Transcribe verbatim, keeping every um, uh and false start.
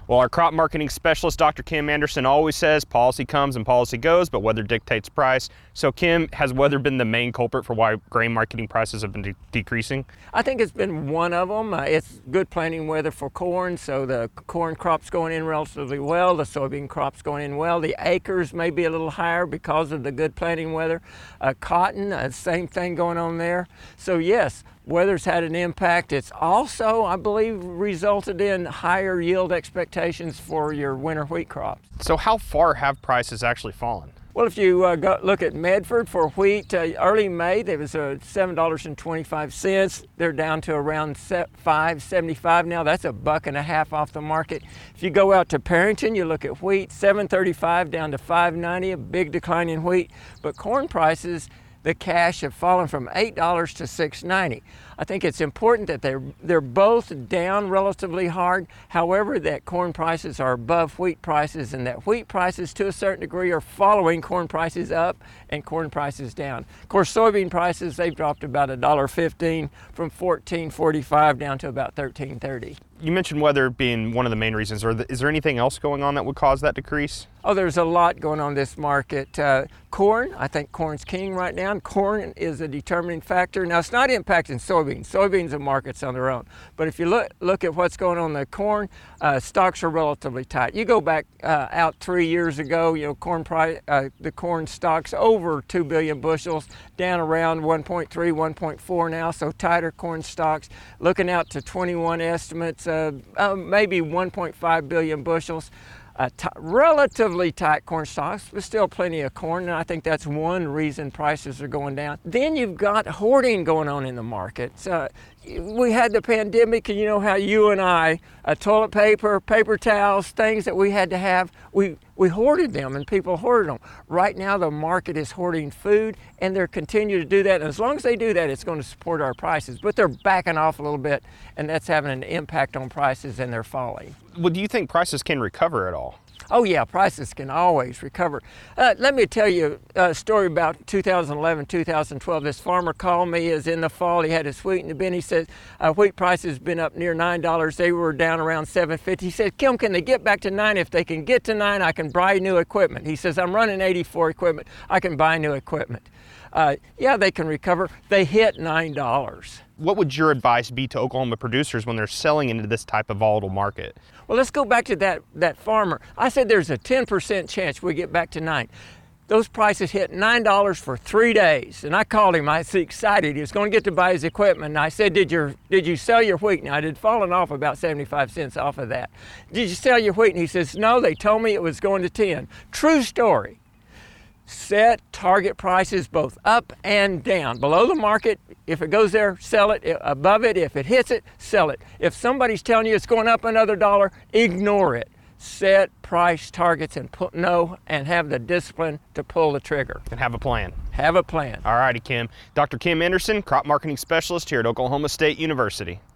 Well, our crop marketing specialist, Doctor Kim Anderson, always says policy comes and policy goes, but weather dictates price. So Kim, has weather been the main culprit for why grain marketing prices have been de decreasing? I think it's been one of them. Uh, it's good planting weather for corn, so the corn crop's going in relatively well, the soybean crop's going in well. The acres may be a little higher because of the good planting weather. Uh, cotton, uh, same thing going on there. So yes, weather's had an impact. It's also, I believe, resulted in higher yield expectations for your winter wheat crops. So how far have prices actually fallen? Well, if you uh, go look at Medford for wheat, uh, early May, there was uh, seven dollars and twenty-five cents. They're down to around five seventy-five now. That's a buck and a half off the market. If you go out to Perrington, you look at wheat, seven thirty-five down to five ninety, a big decline in wheat. But corn prices, the cash have fallen from eight dollars to six ninety. I think it's important that they're, they're both down relatively hard. However, that corn prices are above wheat prices, and that wheat prices to a certain degree are following corn prices up and corn prices down. Of course, soybean prices, they've dropped about a dollar fifteen from fourteen forty-five down to about thirteen thirty. You mentioned weather being one of the main reasons. Or is there anything else going on that would cause that decrease? Oh, there's a lot going on in this market. Uh, corn, I think corn's king right now. And corn is a determining factor. Now, it's not impacting soybeans. Soybeans are markets on their own. But if you look look at what's going on in the corn, uh, stocks are relatively tight. You go back uh, out three years ago, you know, corn price, uh, the corn stocks over two billion bushels, down around one point three, one point four now. So tighter corn stocks. Looking out to twenty-one estimates, uh, uh, maybe one point five billion bushels. Uh, relatively tight corn stocks, but still plenty of corn, and I think that's one reason prices are going down. Then you've got hoarding going on in the market. Uh, we had the pandemic, and you know how you and I, uh, toilet paper, paper towels, things that we had to have, we, we hoarded them, and people hoarded them. Right now, the market is hoarding food, and they're continuing to do that. And as long as they do that, it's going to support our prices. But they're backing off a little bit, and that's having an impact on prices, and they're falling. Well, do you think prices can recover at all? Oh yeah, prices can always recover. Uh, let me tell you a story about two thousand eleven, two thousand twelve. This farmer called me, is in the fall, he had his wheat in the bin. He said, uh, wheat prices been up near nine dollars. They were down around seven fifty. He said, Kim, can they get back to nine? If they can get to nine, I can buy new equipment. He says, I'm running eighty-four equipment. I can buy new equipment. Uh, yeah, they can recover. They hit nine dollars. What would your advice be to Oklahoma producers when they're selling into this type of volatile market? Well, let's go back to that, that farmer. I said there's a ten percent chance we get back to nine. Those prices hit nine dollars for three days. And I called him, I was excited. He was going to get to buy his equipment. And I said, did, your, did you sell your wheat? Now, it had fallen off about seventy-five cents off of that. Did you sell your wheat? And he says, no, they told me it was going to ten. True story. Set target prices both up and down. Below the market, if it goes there, sell it. Above it, if it hits it, sell it. If somebody's telling you it's going up another dollar, ignore it. Set price targets and put no and have the discipline to pull the trigger. And have a plan. Have a plan. All righty, Kim. Doctor Kim Anderson, crop marketing specialist here at Oklahoma State University.